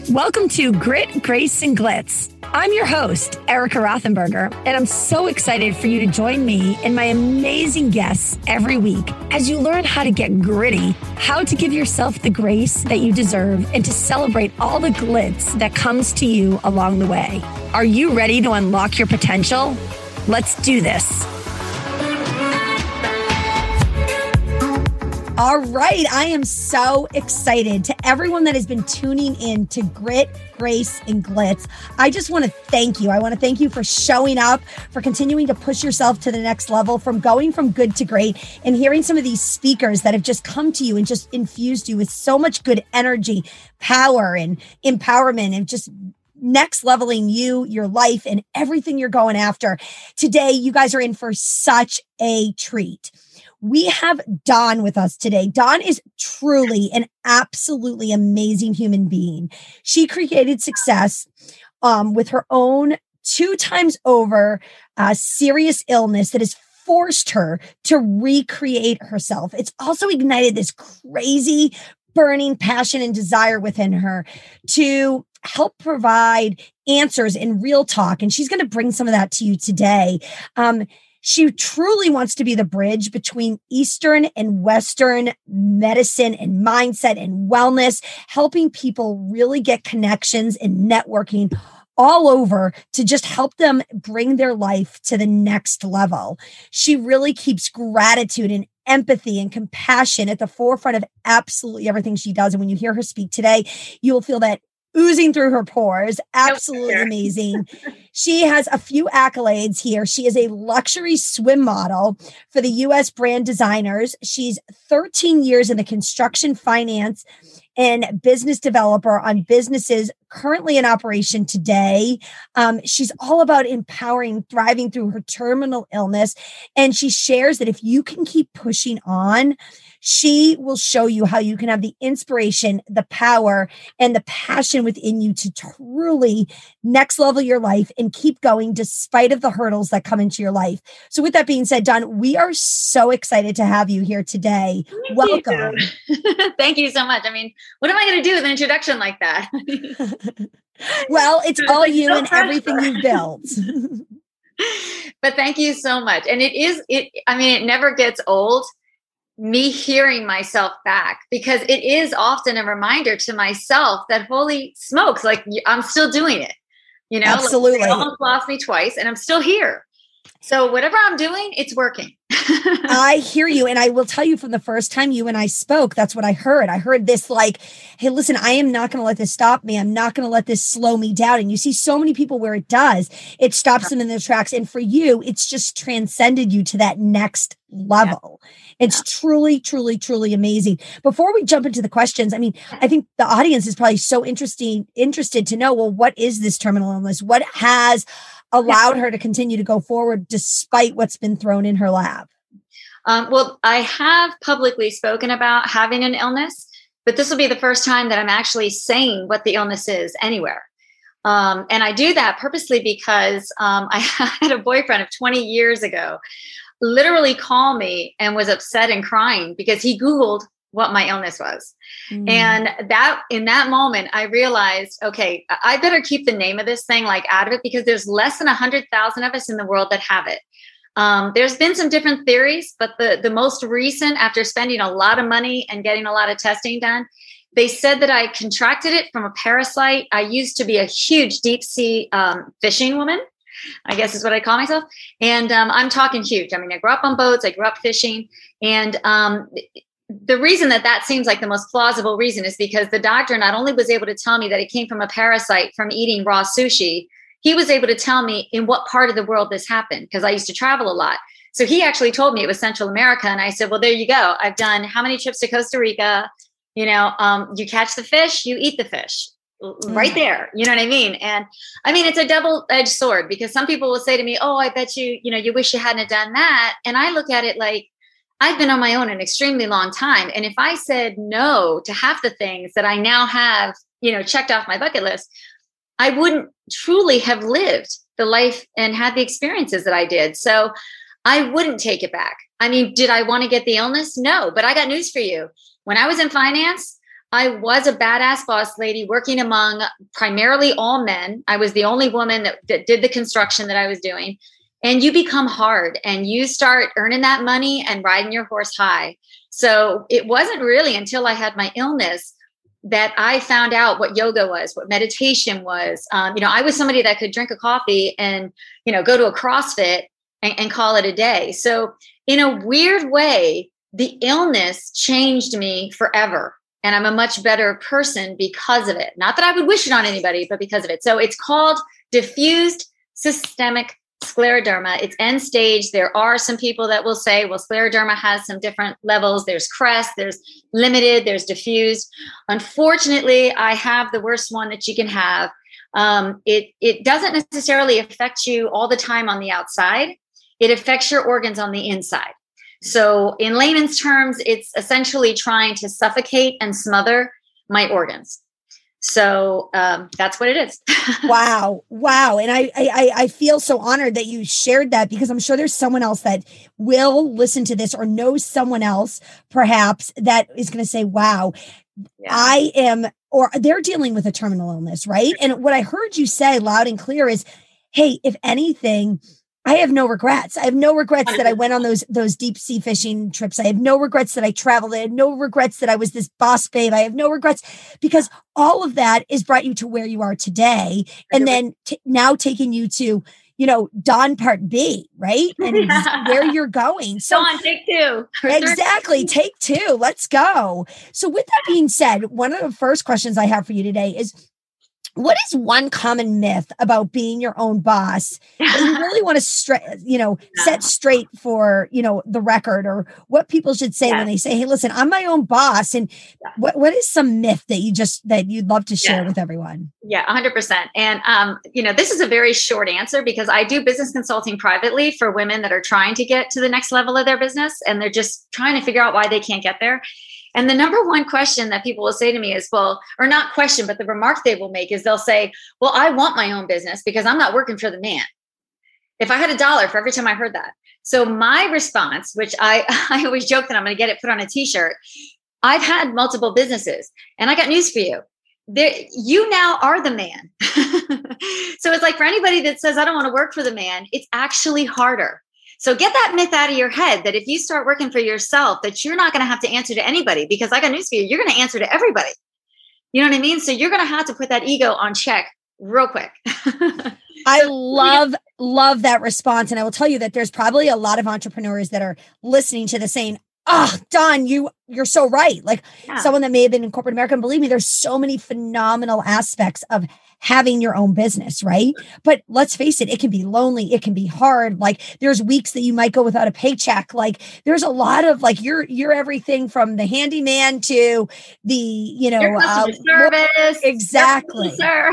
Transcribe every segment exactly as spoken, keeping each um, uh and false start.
Welcome to Grit, Grace, and Glitz. I'm your host, Erica Rothenberger, and I'm so excited for you to join me and my amazing guests every week as you learn how to get gritty, how to give yourself the grace that you deserve, and to celebrate all the glitz that comes to you along the way. Are you ready to unlock your potential? Let's do this. All right. I am so excited. To everyone that has been tuning in to Grit, Grace, and Glitz, I just want to thank you. I want to thank you for showing up, for continuing to push yourself to the next level, from going from good to great, and hearing some of these speakers that have just come to you and just infused you with so much good energy, power, and empowerment, and just next leveling you, your life, and everything you're going after. Today, you guys are in for such a treat. We have Dawn with us today. Dawn is truly an absolutely amazing human being. She created success um, with her own two times over uh, serious illness that has forced her to recreate herself. It's also ignited this crazy burning passion and desire within her to help provide answers in real talk. And she's going to bring some of that to you today. Um, She truly wants to be the bridge between Eastern and Western medicine and mindset and wellness, helping people really get connections and networking all over to just help them bring their life to the next level. She really keeps gratitude and empathy and compassion at the forefront of absolutely everything she does. And when you hear her speak today, you will feel that oozing through her pores. Absolutely oh, amazing. She has a few accolades here. She is a luxury swim model for the U S brand designers. She's thirteen years in the construction, finance, and business developer on businesses currently in operation today. Um, she's all about empowering, thriving through her terminal illness. And she shares that if you can keep pushing on, she will show you how you can have the inspiration, the power, and the passion within you to truly next level your life and keep going despite of the hurdles that come into your life. So with that being said, Dawn, we are so excited to have you here today. Thank Welcome. You. Thank you so much. I mean, what am I going to do with an introduction like that? Well, it's all like you so and pressure. Everything you've built. But thank you so much. And it is, it. I mean, it never gets old, me hearing myself back, because it is often a reminder to myself that holy smokes, like I'm still doing it. You know, absolutely. Like, they almost lost me twice and I'm still here. So whatever I'm doing, it's working. I hear you. And I will tell you, from the first time you and I spoke, that's what I heard. I heard this like, hey, listen, I am not going to let this stop me. I'm not going to let this slow me down. And you see so many people where it does, it stops them in their tracks. And for you, it's just transcended you to that next level. Yeah. It's yeah. truly, truly, truly amazing. Before we jump into the questions, I mean, I think the audience is probably so interesting, interested to know, well, what is this terminal illness? What has allowed her to continue to go forward despite what's been thrown in her lap? Um, well, I have publicly spoken about having an illness, but this will be the first time that I'm actually saying what the illness is anywhere. Um, and I do that purposely because um, I had a boyfriend of twenty years ago literally call me and was upset and crying because he Googled what my illness was. Mm. And that in that moment, I realized, okay, I better keep the name of this thing like out of it, because there's less than a hundred thousand of us in the world that have it. Um, there's been some different theories, but the, the most recent, after spending a lot of money and getting a lot of testing done, they said that I contracted it from a parasite. I used to be a huge deep sea um, fishing woman, I guess is what I call myself. And um, I'm talking huge. I mean, I grew up on boats, I grew up fishing. And um, the reason that that seems like the most plausible reason is because the doctor not only was able to tell me that it came from a parasite from eating raw sushi, he was able to tell me in what part of the world this happened, because I used to travel a lot. So he actually told me it was Central America. And I said, well, there you go. I've done how many trips to Costa Rica? You know, um, you catch the fish, you eat the fish right there. You know what I mean? And I mean, it's a double-edged sword, because some people will say to me, oh, I bet you, you know, you wish you hadn't done that. And I look at it like, I've been on my own an extremely long time. And if I said no to half the things that I now have, you know, checked off my bucket list, I wouldn't truly have lived the life and had the experiences that I did. So I wouldn't take it back. I mean, did I want to get the illness? No, but I got news for you. When I was in finance, I was a badass boss lady working among primarily all men. I was the only woman that, that did the construction that I was doing. And you become hard and you start earning that money and riding your horse high. So it wasn't really until I had my illness that I found out what yoga was, what meditation was. Um, you know, I was somebody that could drink a coffee and, you know, go to a CrossFit and, and call it a day. So in a weird way, the illness changed me forever. And I'm a much better person because of it. Not that I would wish it on anybody, but because of it. So it's called diffused systemic scleroderma. It's end stage. There are some people that will say, well, scleroderma has some different levels. There's crest, there's limited, there's diffused. Unfortunately, I have the worst one that you can have. Um, it, it doesn't necessarily affect you all the time on the outside. It affects your organs on the inside. So in layman's terms, it's essentially trying to suffocate and smother my organs. So um, that's what it is. Wow. Wow. And I, I, I feel so honored that you shared that, because I'm sure there's someone else that will listen to this or knows someone else perhaps that is going to say, wow, yeah. I am, or they're dealing with a terminal illness, right? And what I heard you say loud and clear is, hey, if anything, I have no regrets. I have no regrets that I went on those those deep sea fishing trips. I have no regrets that I traveled. I have no regrets that I was this boss babe. I have no regrets, because all of that has brought you to where you are today. And then t- now taking you to, you know, Dawn Part B, right? And where you're going. So Dawn, take two. Exactly. Take two. Let's go. So with that being said, one of the first questions I have for you today is, what is one common myth about being your own boss that you really want to straight, you know, yeah. set straight for, you know, the record, or what people should say yeah. when they say, hey, listen, I'm my own boss. And yeah. what, what is some myth that you just, that you'd love to share yeah. with everyone? Yeah, a hundred percent. And, um, you know, this is a very short answer, because I do business consulting privately for women that are trying to get to the next level of their business. And they're just trying to figure out why they can't get there. And the number one question that people will say to me is, well, or not question, but the remark they will make is they'll say, well, I want my own business because I'm not working for the man. If I had a dollar for every time I heard that. So my response, which I, I always joke that I'm going to get it put on a t-shirt. I've had multiple businesses, and I got news for you. There, you now are the man. So it's like, for anybody that says, I don't want to work for the man, it's actually harder. So get that myth out of your head that if you start working for yourself, that you're not going to have to answer to anybody, because I got news for you. You're going to answer to everybody. You know what I mean? So you're going to have to put that ego on check real quick. I love, love that response. And I will tell you that there's probably a lot of entrepreneurs that are listening to this saying, oh, Dawn, you, you're so right. Like yeah. someone that may have been in corporate America, and believe me, there's so many phenomenal aspects of having your own business, right? But let's face it, it can be lonely. It can be hard. Like there's weeks that you might go without a paycheck. Like there's a lot of like, you're, you're everything from the handyman to the, you know, uh, service. Exactly. yeah.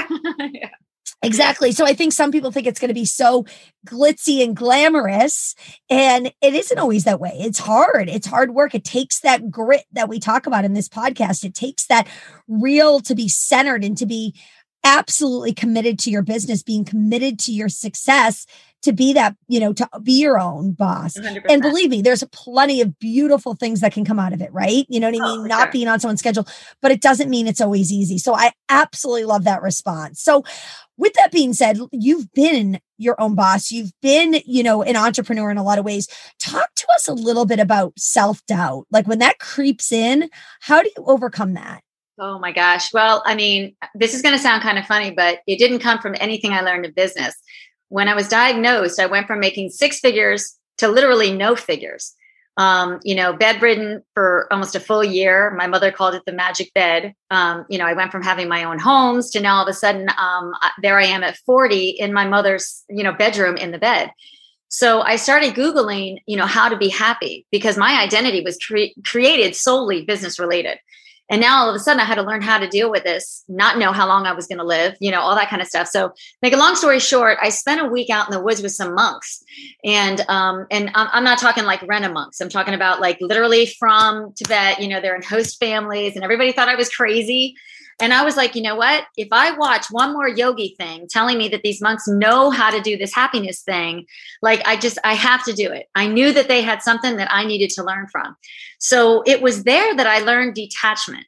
Exactly. So I think some people think it's going to be so glitzy and glamorous, and it isn't always that way. It's hard. It's hard work. It takes that grit that we talk about in this podcast. It takes that real to be centered and to be absolutely committed to your business, being committed to your success, to be that, you know, to be your own boss. one hundred percent. And believe me, there's plenty of beautiful things that can come out of it, right? You know what I mean? Oh, Not sure. being on someone's schedule, but it doesn't mean it's always easy. So I absolutely love that response. So with that being said, you've been your own boss. You've been, you know, an entrepreneur in a lot of ways. Talk to us a little bit about self-doubt. Like when that creeps in, how do you overcome that? Oh my gosh. Well, I mean, this is going to sound kind of funny, but it didn't come from anything I learned in business. When I was diagnosed, I went from making six figures to literally no figures. Um, you know, bedridden for almost a full year. My mother called it the magic bed. Um, you know, I went from having my own homes to now all of a sudden, um, there I am at forty in my mother's, you know, bedroom in the bed. So I started Googling, you know, how to be happy, because my identity was cre- created solely business related. And now all of a sudden I had to learn how to deal with this, not know how long I was going to live, you know, all that kind of stuff. So make a long story short, I spent a week out in the woods with some monks. And, um, and I'm, I'm not talking like Rena monks. I'm talking about like literally from Tibet, you know, they're in host families, and everybody thought I was crazy. And I was like, you know what, if I watch one more yogi thing telling me that these monks know how to do this happiness thing, like I just, I have to do it. I knew that they had something that I needed to learn from. So it was there that I learned detachment.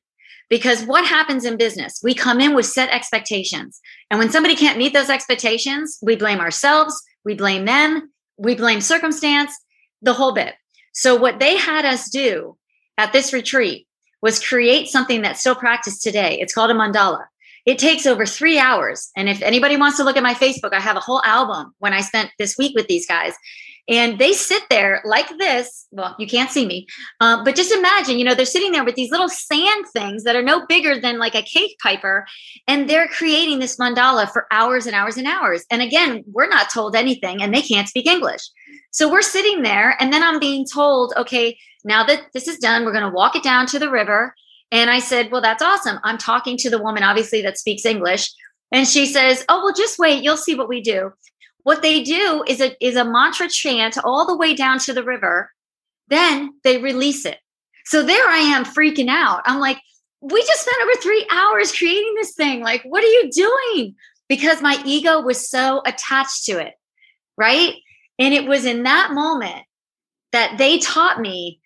Because what happens in business? We come in with set expectations. And when somebody can't meet those expectations, we blame ourselves, we blame them, we blame circumstance, the whole bit. So what they had us do at this retreat was create something that's still practiced today. It's called a mandala. It takes over three hours. And if anybody wants to look at my Facebook, I have a whole album when I spent this week with these guys. And they sit there like this. Well, you can't see me, uh, but just imagine, you know, they're sitting there with these little sand things that are no bigger than like a cake piper. And they're creating this mandala for hours and hours and hours. And again, we're not told anything and they can't speak English. So we're sitting there and then I'm being told, okay, now that this is done, we're going to walk it down to the river. And I said, well, that's awesome. I'm talking to the woman, obviously, that speaks English. And she says, oh, well, just wait. You'll see what we do. What they do is a, is a mantra chant all the way down to the river. Then they release it. So there I am freaking out. I'm like, we just spent over three hours creating this thing. Like, what are you doing? Because my ego was so attached to it, right? And it was in that moment that they taught me,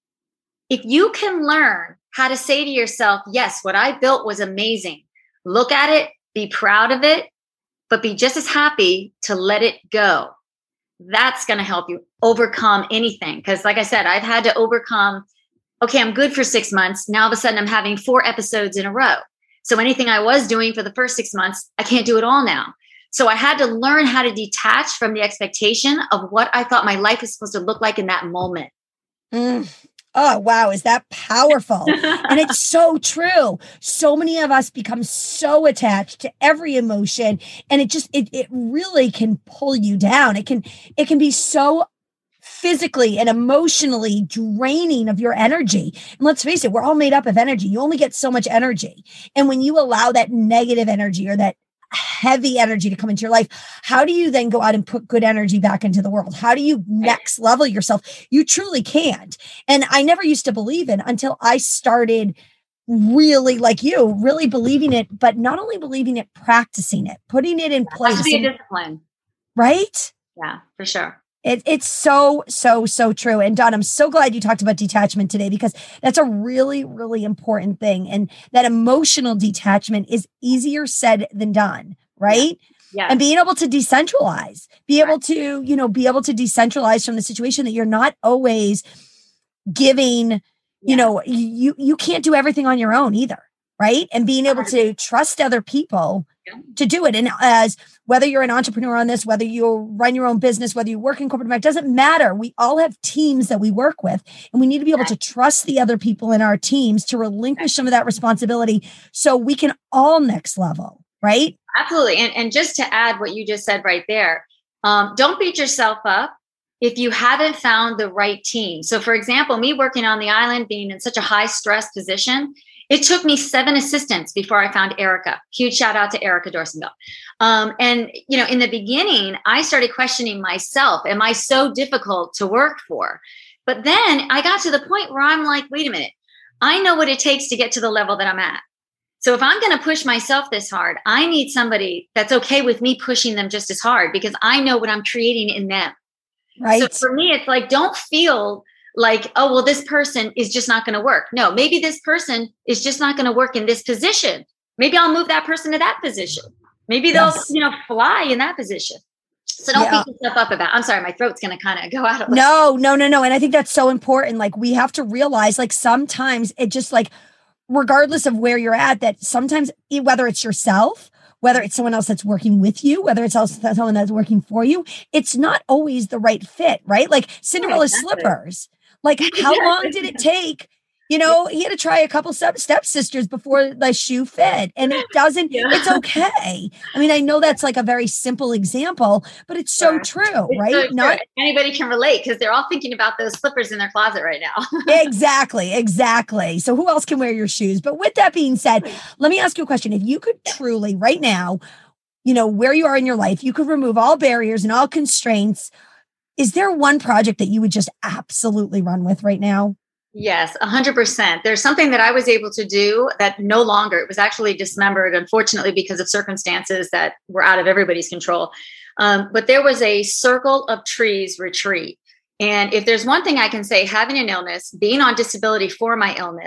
if you can learn how to say to yourself, yes, what I built was amazing. Look at it, be proud of it, but be just as happy to let it go. That's going to help you overcome anything. Because like I said, I've had to overcome, okay, I'm good for six months. Now all of a sudden I'm having four episodes in a row. So anything I was doing for the first six months, I can't do it all now. So I had to learn how to detach from the expectation of what I thought my life was supposed to look like in that moment. Mm. Oh, wow. Is that powerful? And it's so true. So many of us become so attached to every emotion and it just, it, it really can pull you down. It can, it can be so physically and emotionally draining of your energy. And let's face it, we're all made up of energy. You only get so much energy. And when you allow that negative energy or that heavy energy to come into your life, how do you then go out and put good energy back into the world? How do you next level yourself? You truly can't. And I never used to believe it until I started really, like you, really believing it, but not only believing it, practicing it, putting it in place. It has to be a discipline. Right? Yeah, for sure. It, it's so, so, so true. And Dawn, I'm so glad you talked about detachment today because that's a really, really important thing. And that emotional detachment is easier said than done, right? Yeah. Yeah. And being able to decentralize, be able to, you know, be able to decentralize from the situation that you're not always giving, yeah. you know, you, you can't do everything on your own either. Right. And being able to trust other people yeah. to do it. And as whether you're an entrepreneur on this, whether you run your own business, whether you work in corporate America, doesn't matter. We all have teams that we work with, and we need to be able to trust the other people in our teams to relinquish some of that responsibility so we can all next level. Right. Absolutely. And, and just to add what you just said right there, um, don't beat yourself up if you haven't found the right team. So for example, me working on the island, being in such a high stress position, it took me seven assistants before I found Erica. Huge shout out to Erica Dorsenville. Um, and, you know, in the beginning, I started questioning myself. Am I so difficult to work for? But then I got to the point where I'm like, wait a minute, I know what it takes to get to the level that I'm at. So if I'm going to push myself this hard, I need somebody that's okay with me pushing them just as hard because I know what I'm creating in them. Right. So for me, it's like, don't feel like, oh, well, this person is just not going to work. No, maybe this person is just not going to work in this position. Maybe I'll move that person to that position. Maybe they'll, yes. you know, fly in that position. So don't yeah. beat yourself up about, I'm sorry, my throat's going to kind of go out. Of no, no, no, no. And I think that's so important. Like we have to realize like sometimes it just like, regardless of where you're at, that sometimes whether it's yourself, whether it's someone else that's working with you, whether it's also someone that's working for you, it's not always the right fit, right? Like Cinderella's yeah, exactly. slippers. Like, how long did it take? You know, he had to try a couple step stepsisters before the shoe fit, and it doesn't, yeah. it's okay. I mean, I know that's like a very simple example, but it's so sure. true, it's right? So Not true. Anybody can relate because they're all thinking about those slippers in their closet right now. Exactly, exactly. So who else can wear your shoes? But with that being said, let me ask you a question. If you could truly right now, you know, where you are in your life, you could remove all barriers and all constraints. Is there one project that you would just absolutely run with right now? Yes, one hundred percent. There's something that I was able to do that no longer, it was actually dismembered, unfortunately, because of circumstances that were out of everybody's control. Um, but there was a Circle of Trees retreat. And if there's one thing I can say, having an illness, being on disability for my illness,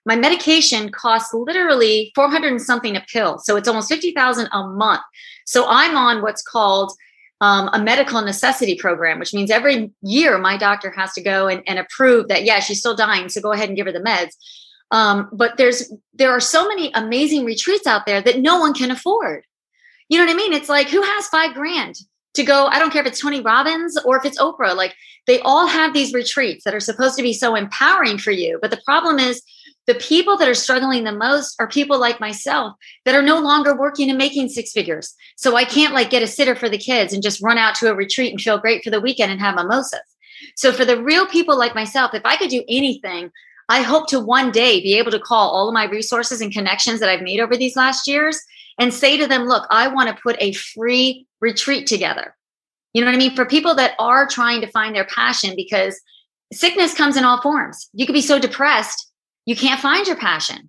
my medication costs literally four hundred and something a pill. So it's almost fifty thousand a month. So I'm on what's called um, a medical necessity program, which means every year my doctor has to go and, and approve that, yeah, she's still dying. So go ahead and give her the meds. Um, but there's, there are so many amazing retreats out there that no one can afford. You know what I mean? It's like, who has five grand to go? I don't care if it's Tony Robbins or if it's Oprah, like they all have these retreats that are supposed to be so empowering for you. But the problem is the people that are struggling the most are people like myself that are no longer working and making six figures. So I can't like get a sitter for the kids and just run out to a retreat and feel great for the weekend and have mimosas. So for the real people like myself, if I could do anything, I hope to one day be able to call all of my resources and connections that I've made over these last years and say to them, look, I want to put a free retreat together. You know what I mean? For people that are trying to find their passion, because sickness comes in all forms. You could be so depressed, you can't find your passion.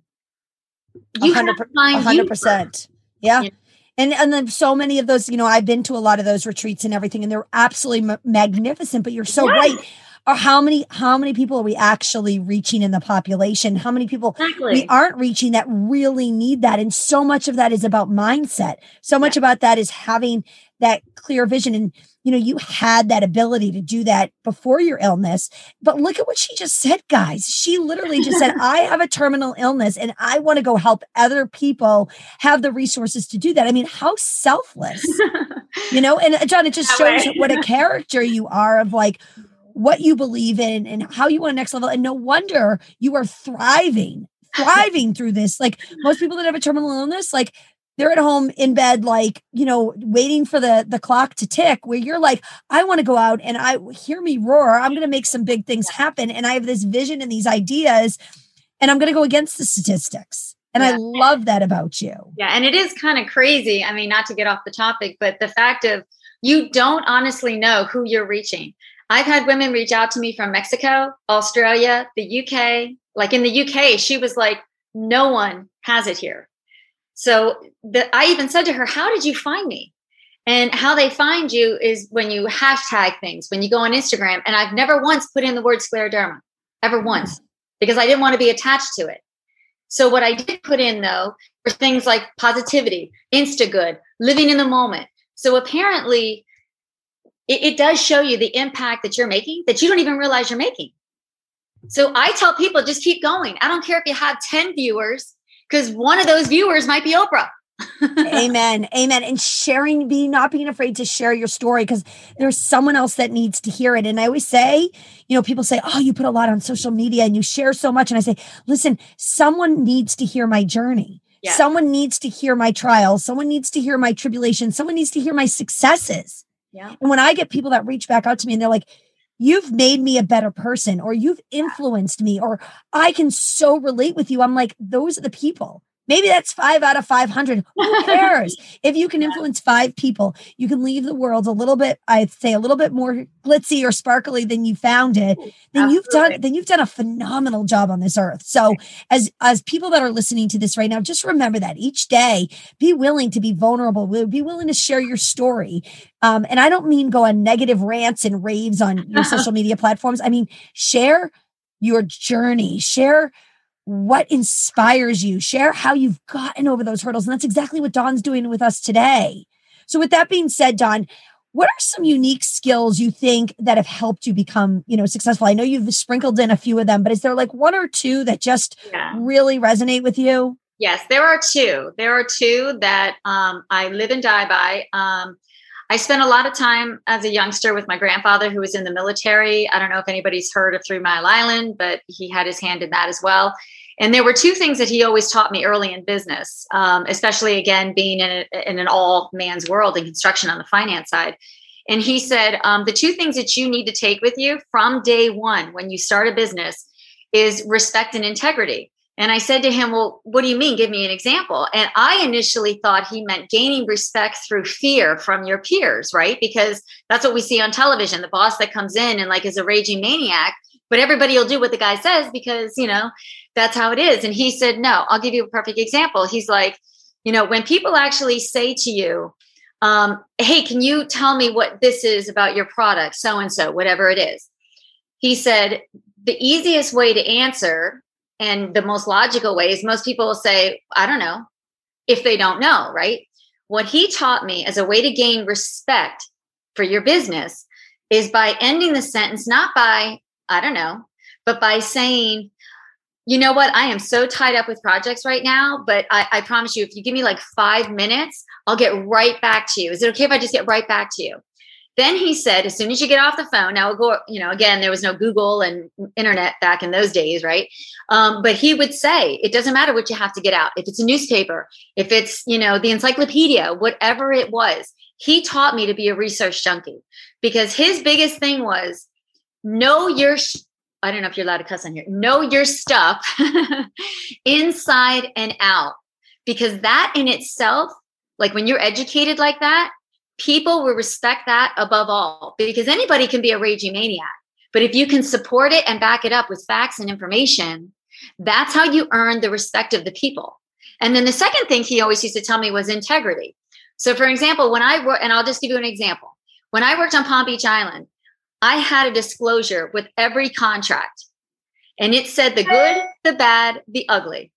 You one hundred percent. Yeah. yeah. And and then so many of those, you know, I've been to a lot of those retreats and everything, and they're absolutely m- magnificent, but you're so yes. right. Or how many, how many people are we actually reaching in the population? How many people exactly. we aren't reaching that really need that? And so much of that is about mindset. So much yeah. about that is having that clear vision. And, you know, you had that ability to do that before your illness, but look at what she just said, guys. She literally just said, I have a terminal illness and I want to go help other people have the resources to do that. I mean, how selfless, you know, and John, it just that shows way. What a character you are of like, what you believe in and how you want next level. And no wonder you are thriving, thriving through this. Like most people that have a terminal illness, like they're at home in bed, like, you know, waiting for the, the clock to tick, where you're like, I want to go out and I hear me roar. I'm going to make some big things happen. And I have this vision and these ideas, and I'm going to go against the statistics. And yeah. I love that about you. Yeah. And it is kind of crazy. I mean, not to get off the topic, but the fact of you don't honestly know who you're reaching. I've had women reach out to me from Mexico, Australia, the U K. Like in the U K, she was like, no one has it here. So the, I even said to her, how did you find me? And how they find you is when you hashtag things, when you go on Instagram. And I've never once put in the word scleroderma, ever once, because I didn't want to be attached to it. So what I did put in, though, were things like positivity, Instagood, living in the moment. So apparently, It, it does show you the impact that you're making that you don't even realize you're making. So I tell people, just keep going. I don't care if you have ten viewers, because one of those viewers might be Oprah. Amen. Amen. And sharing, be not being afraid to share your story, because there's someone else that needs to hear it. And I always say, you know, people say, oh, you put a lot on social media and you share so much. And I say, listen, someone needs to hear my journey. Yeah. Someone needs to hear my trials. Someone needs to hear my tribulations. Someone needs to hear my successes. Yeah. And when I get people that reach back out to me and they're like, you've made me a better person, or you've influenced me, or I can so relate with you, I'm like, those are the people. Maybe that's five out of five hundred. Who cares? If you can influence five people, you can leave the world a little bit, I'd say a little bit more glitzy or sparkly than you found it. Then Absolutely. you've done, then you've done a phenomenal job on this earth. So as, as people that are listening to this right now, just remember that each day, be willing to be vulnerable, be willing to share your story. Um, and I don't mean go on negative rants and raves on your social media platforms. I mean, share your journey, share what inspires you, share how you've gotten over those hurdles. And that's exactly what Dawn's doing with us today. So with that being said, Dawn, what are some unique skills you think that have helped you become, you know, successful? I know you've sprinkled in a few of them, but is there like one or two that just yeah. really resonate with you? Yes, there are two. There are two that um, I live and die by. Um, I spent a lot of time as a youngster with my grandfather, who was in the military. I don't know if anybody's heard of Three Mile Island, but he had his hand in that as well. And there were two things that he always taught me early in business, um, especially, again, being in, a, in an all man's world in construction on the finance side. And he said, um, the two things that you need to take with you from day one when you start a business is respect and integrity. And I said to him, well, what do you mean? Give me an example. And I initially thought he meant gaining respect through fear from your peers, right? Because that's what we see on television, the boss that comes in and like is a raging maniac, but everybody will do what the guy says because, you know, that's how it is. And he said, no, I'll give you a perfect example. He's like, you know, when people actually say to you, um, hey, can you tell me what this is about your product, so-and-so, whatever it is. He said, the easiest way to answer And the most logical way is most people will say, I don't know, if they don't know, right? What he taught me as a way to gain respect for your business is by ending the sentence, not by, I don't know, but by saying, you know what, I am so tied up with projects right now, but I, I promise you, if you give me like five minutes, I'll get right back to you. Is it okay if I just get right back to you? Then he said, as soon as you get off the phone, now we'll go, you know, again, there was no Google and internet back in those days, right? Um, but he would say, it doesn't matter what you have to get out. If it's a newspaper, if it's, you know, the encyclopedia, whatever it was, he taught me to be a research junkie because his biggest thing was know your, sh- I don't know if you're allowed to cuss on here, know your stuff inside and out, because that in itself, like when you're educated like that, people will respect that above all, because anybody can be a raging maniac. But if you can support it and back it up with facts and information, that's how you earn the respect of the people. And then the second thing he always used to tell me was integrity. So for example, when I work, and I'll just give you an example. When I worked on Palm Beach Island, I had a disclosure with every contract, and it said the good, the bad, the ugly.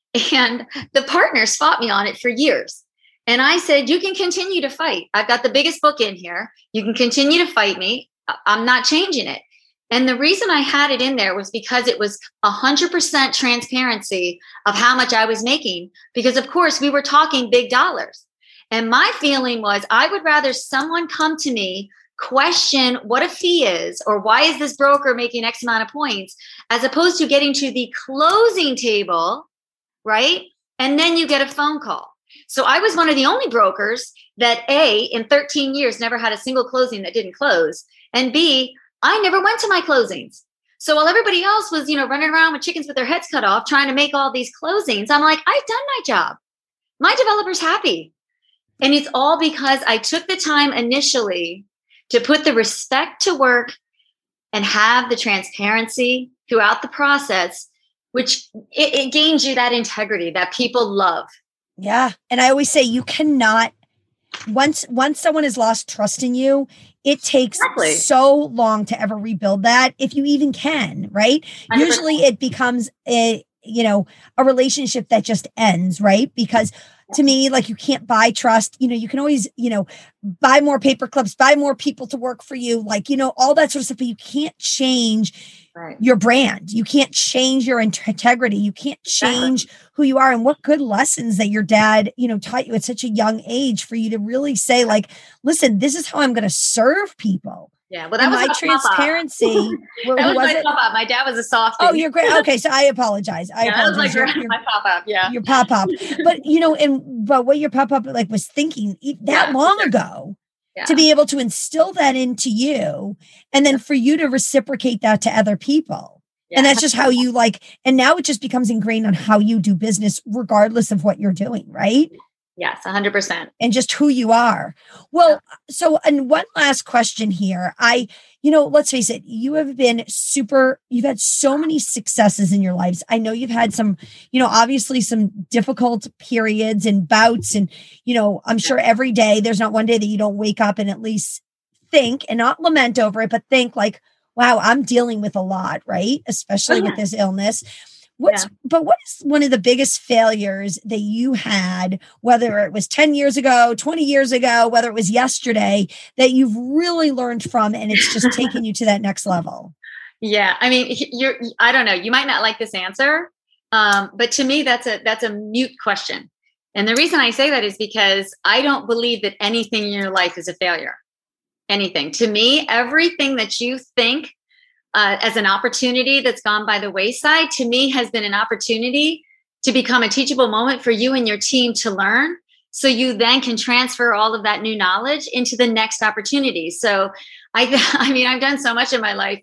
And the partners fought me on it for years. And I said, you can continue to fight. I've got the biggest book in here. You can continue to fight me. I'm not changing it. And the reason I had it in there was because it was one hundred percent transparency of how much I was making. Because, of course, we were talking big dollars. And my feeling was I would rather someone come to me, question what a fee is, or why is this broker making X amount of points, as opposed to getting to the closing table, right? And then you get a phone call. So I was one of the only brokers that A, in thirteen years, never had a single closing that didn't close. And B, I never went to my closings. So while everybody else was, you know, running around with chickens with their heads cut off, trying to make all these closings, I'm like, I've done my job. My developer's happy. And it's all because I took the time initially to put the respect to work and have the transparency throughout the process, which it, it gains you that integrity that people love. Yeah. And I always say you cannot, once once someone has lost trust in you, it takes exactly. so long to ever rebuild that, if you even can, right? one hundred percent. Usually it becomes a, you know, a relationship that just ends, right? Because to me, like, you can't buy trust. You know, you can always, you know, buy more paper clips, buy more people to work for you, like, you know, all that sort of stuff, but you can't change right. your brand. You can't change your integrity. You can't change exactly. who you are. And what good lessons that your dad, you know, taught you at such a young age for you to really say, like, listen, this is how I'm going to serve people. Yeah, well, that and was my transparency. That was, was my pop-up. My dad was a softie. Oh, you're great. Okay, so I apologize. I yeah, apologize. That was like your, your, my pop-up. Yeah, your pop-up. But you know, and but what your pop-up like was thinking that yeah, long sure. ago yeah. to be able to instill that into you, and then yeah. for you to reciprocate that to other people, yeah. and that's just how you like. And now it just becomes ingrained on how you do business, regardless of what you're doing, right? Yes, one hundred percent. And just who you are. Well, yeah. so, and one last question here. I, you know, let's face it, you have been super, you've had so many successes in your lives. I know you've had some, you know, obviously some difficult periods and bouts. And, you know, I'm sure every day, there's not one day that you don't wake up and at least think and not lament over it, but think like, wow, I'm dealing with a lot, right? Especially oh, yeah. with this illness. What's, yeah. But what is one of the biggest failures that you had, whether it was ten years ago, twenty years ago, whether it was yesterday, that you've really learned from and it's just taken you to that next level? Yeah. I mean, you're, I don't know, you might not like this answer, um, but to me, that's a, that's a mute question. And the reason I say that is because I don't believe that anything in your life is a failure. Anything. To me, everything that you think Uh, as an opportunity that's gone by the wayside, to me has been an opportunity to become a teachable moment for you and your team to learn. So you then can transfer all of that new knowledge into the next opportunity. So I, I mean, I've done so much in my life.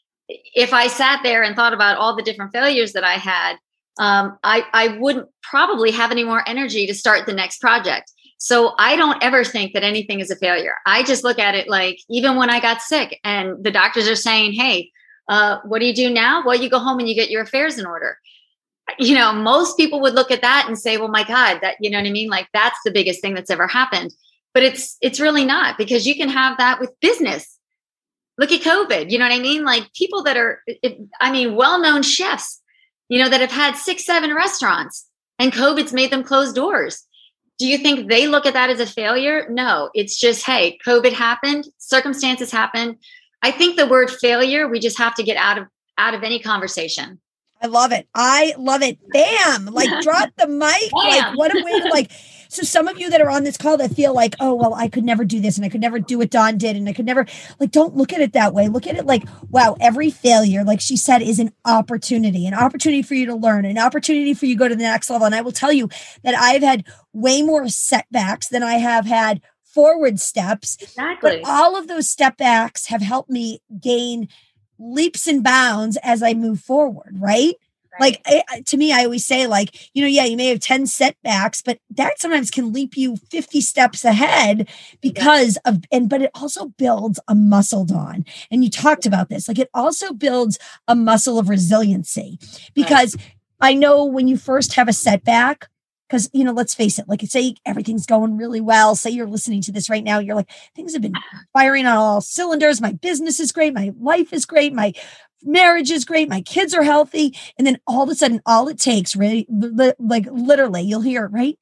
If I sat there and thought about all the different failures that I had, um, I, I wouldn't probably have any more energy to start the next project. So I don't ever think that anything is a failure. I just look at it like, even when I got sick and the doctors are saying, hey, uh, what do you do now? Well, you go home and you get your affairs in order. You know, most people would look at that and say, well, my God, that, you know what I mean? Like, that's the biggest thing that's ever happened. But it's, it's really not, because you can have that with business. Look at COVID. You know what I mean? Like, people that are, it, I mean, well-known chefs you know, that have had six, seven restaurants and COVID's made them close doors. Do you think they look at that as a failure? No, it's just, hey, COVID happened, circumstances happened. I think the word failure, we just have to get out of out of any conversation. I love it. I love it. Bam! Like drop the mic. Bam. Like what a way to like. So some of you that are on this call that feel like, oh, well, I could never do this and I could never do what Dawn did. And I could never like, don't look at it that way. Look at it like, wow, every failure, like she said, is an opportunity, an opportunity for you to learn, an opportunity for you to go to the next level. And I will tell you that I've had way more setbacks than I have had forward steps. Exactly. But all of those step backs have helped me gain leaps and bounds as I move forward, right? Right. Like I, to me, I always say like, you know, yeah, you may have ten setbacks, but that sometimes can leap you fifty steps ahead because yeah. of, and, but it also builds a muscle, Dawn. And you talked about this, like it also builds a muscle of resiliency because right. I know when you first have a setback, because, you know, let's face it, like say everything's going really well. Say you're listening to this right now. You're like, things have been firing on all cylinders. My business is great. My life is great. My marriage is great. My kids are healthy. And then all of a sudden, all it takes really, li- like literally, you'll hear, right?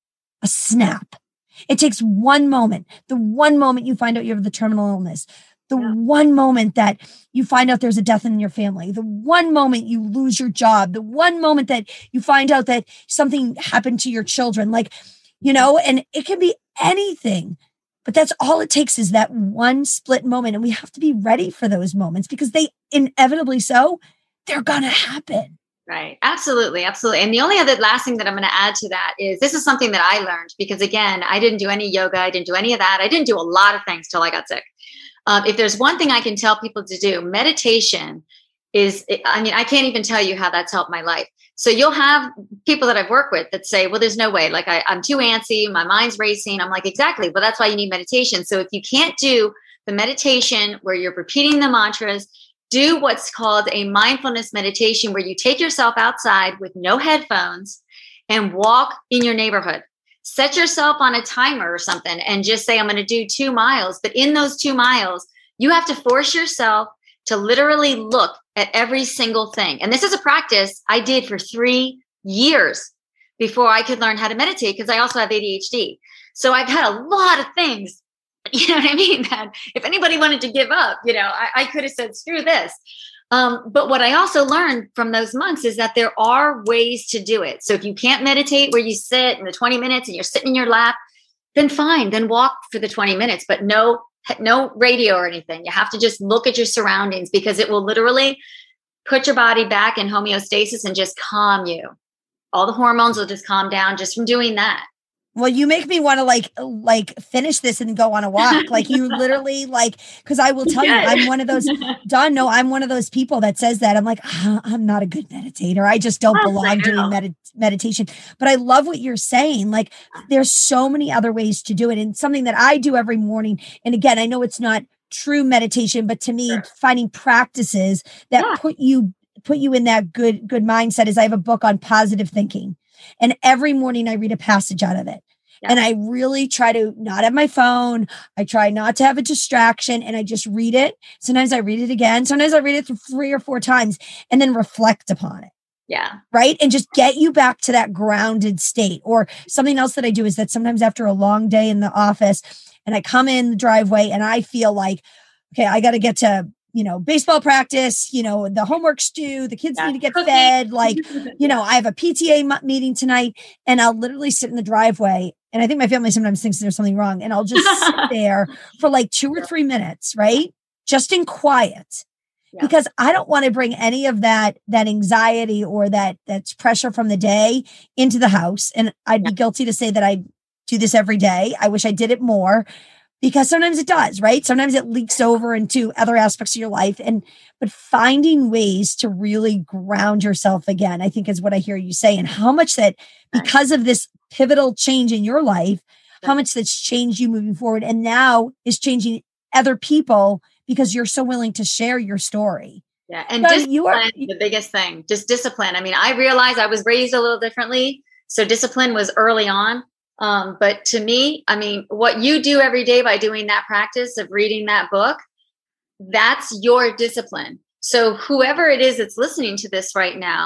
A snap. It takes one moment. The one moment you find out you have the terminal illness. The yeah. one moment that you find out there's a death in your family, the one moment you lose your job, the one moment that you find out that something happened to your children, like, you know, and it can be anything, but that's all it takes is that one split moment. And we have to be ready for those moments because they inevitably so they're going to happen. Right. Absolutely. Absolutely. And the only other last thing that I'm going to add to that is this is something that I learned because again, I didn't do any yoga. I didn't do any of that. I didn't do a lot of things till I got sick. Um, if there's one thing I can tell people to do, meditation is, I mean, I can't even tell you how that's helped my life. So you'll have people that I've worked with that say, well, there's no way, like I, I'm too antsy, my mind's racing. I'm like, exactly. Well, that's why you need meditation. So if you can't do the meditation where you're repeating the mantras, do what's called a mindfulness meditation where you take yourself outside with no headphones and walk in your neighborhood. Set yourself on a timer or something and just say, I'm going to do two miles. But in those two miles, you have to force yourself to literally look at every single thing. And this is a practice I did for three years before I could learn how to meditate because I also have A D H D. So I've had a lot of things, you know what I mean? That if anybody wanted to give up, you know, I, I could have said, screw this. Um, but what I also learned from those monks is that there are ways to do it. So if you can't meditate where you sit in the twenty minutes and you're sitting in your lap, then fine, then walk for the twenty minutes, but no, no radio or anything. You have to just look at your surroundings because it will literally put your body back in homeostasis and just calm you. All the hormones will just calm down just from doing that. Well, you make me want to like, like finish this and go on a walk. Like you literally like, cause I will tell you, I'm one of those, Dawn, no, I'm one of those people that says that. I'm like, oh, I'm not a good meditator. I just don't belong doing med- meditation. But I love what you're saying. Like there's so many other ways to do it. And something that I do every morning. And again, I know it's not true meditation, but to me, sure. finding practices that yeah. put you, put you in that good, good mindset is I have a book on positive thinking. And every morning I read a passage out of it. Yeah. And I really try to not have my phone. I try not to have a distraction and I just read it. Sometimes I read it again. Sometimes I read it through three or four times and then reflect upon it. Yeah. Right. And just get you back to that grounded state. Or something else that I do is that sometimes after a long day in the office and I come in the driveway and I feel like, okay, I got to get to, you know, baseball practice, you know, the homework's due, the kids yeah. need to get Cookie. fed. Like, you know, I have a P T A m- meeting tonight and I'll literally sit in the driveway. And I think my family sometimes thinks there's something wrong. And I'll just sit there for like two or three minutes, right? Just in quiet. Yeah. Because I don't want to bring any of that, that anxiety or that that's pressure from the day into the house. And I'd yeah. be guilty to say that I do this every day. I wish I did it more. Because sometimes it does, right? Sometimes it leaks over into other aspects of your life. And, but finding ways to really ground yourself again, I think is what I hear you say. And how much that because of this pivotal change in your life, how much that's changed you moving forward and now is changing other people because you're so willing to share your story. Yeah. And so discipline you are the biggest thing, just discipline. I mean, I realized I was raised a little differently. So discipline was early on. Um, but to me, I mean, what you do every day by doing that practice of reading that book, that's your discipline. So whoever it is that's listening to this right now,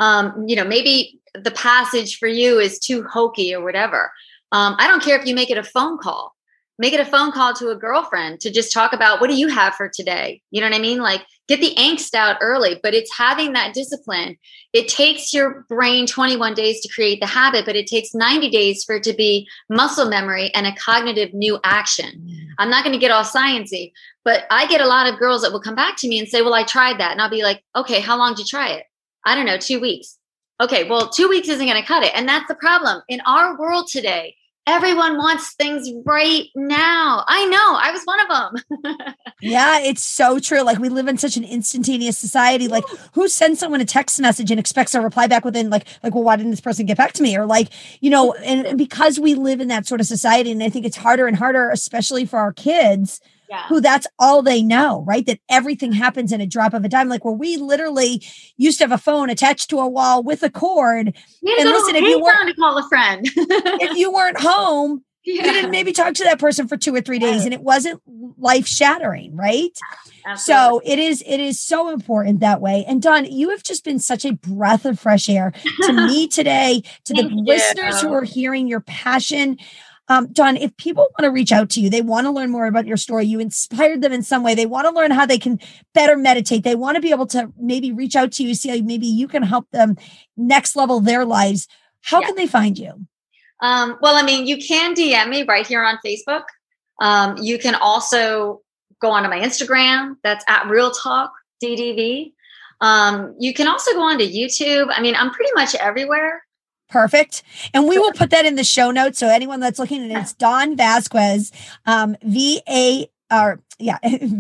Um, you know, maybe the passage for you is too hokey or whatever. Um, I don't care if you make it a phone call. Make it a phone call to a girlfriend to just talk about, what do you have for today? You know what I mean? Like, get the angst out early, but it's having that discipline. It takes your brain twenty-one days to create the habit, but it takes ninety days for it to be muscle memory and a cognitive new action. Mm. I'm not going to get all sciencey, but I get a lot of girls that will come back to me and say, well, I tried that. And I'll be like, okay, how long did you try it? I don't know, two weeks. Okay, well, two weeks isn't going to cut it. And that's the problem. In our world today, everyone wants things right now. I know. I was one of them. Yeah, it's so true. Like, we live in such an instantaneous society. Like, who sends someone a text message and expects a reply back within, like, like, well, why didn't this person get back to me? Or like, you know, and, and because we live in that sort of society, and I think it's harder and harder, especially for our kids, yeah. who that's all they know, right? That everything happens in a drop of a dime. Like, where we literally used to have a phone attached to a wall with a cord. You and listen, if you weren't to call a friend, if you weren't home, yeah. you didn't maybe talk to that person for two or three days, right. and it wasn't life shattering, right? Absolutely. So it is, it is so important that way. And Dawn, you have just been such a breath of fresh air to me today, to the you. listeners who are hearing your passion. Um, Dawn, if people want to reach out to you, they want to learn more about your story, you inspired them in some way, they want to learn how they can better meditate, they want to be able to maybe reach out to you, see how maybe you can help them next level their lives. How yeah. can they find you? Um, well, I mean, you can D M me right here on Facebook. Um, you can also go onto my Instagram. That's at Real Talk D D V. Um, you can also go onto YouTube. I mean, I'm pretty much everywhere. Perfect. And we will put that in the show notes. So anyone that's looking, and it's Dawn Vazquez, um, V A or yeah,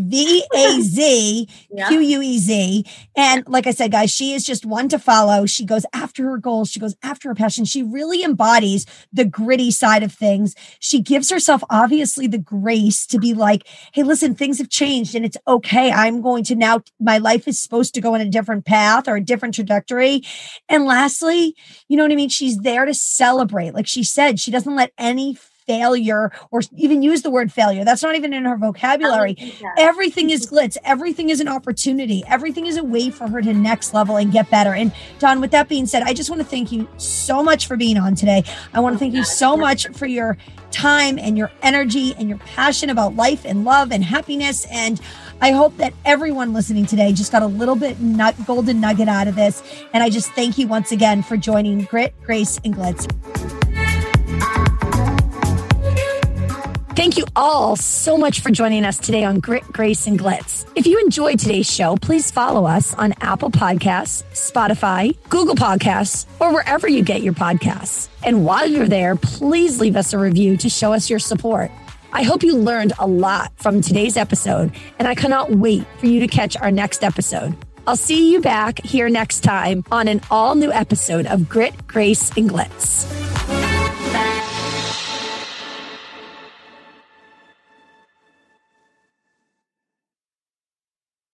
V A Z Q U E Z. And like I said, guys, she is just one to follow. She goes after her goals. She goes after her passion. She really embodies the gritty side of things. She gives herself obviously the grace to be like, hey, listen, things have changed and it's okay. I'm going to now, my life is supposed to go in a different path or a different trajectory. And lastly, you know what I mean? She's there to celebrate. Like she said, she doesn't let any failure or even use the word failure. That's not even in her vocabulary. Everything is glitz. Everything is an opportunity. Everything is a way for her to next level and get better. And Dawn, with that being said, I just want to thank you so much for being on today. I want to thank you so much for your time and your energy and your passion about life and love and happiness. And I hope that everyone listening today just got a little bit nut golden nugget out of this. And I just thank you once again for joining Grit, Grace, and Glitz. Thank you all so much for joining us today on Grit, Grace, and Glitz. If you enjoyed today's show, please follow us on Apple Podcasts, Spotify, Google Podcasts, or wherever you get your podcasts. And while you're there, please leave us a review to show us your support. I hope you learned a lot from today's episode, and I cannot wait for you to catch our next episode. I'll see you back here next time on an all-new episode of Grit, Grace, and Glitz.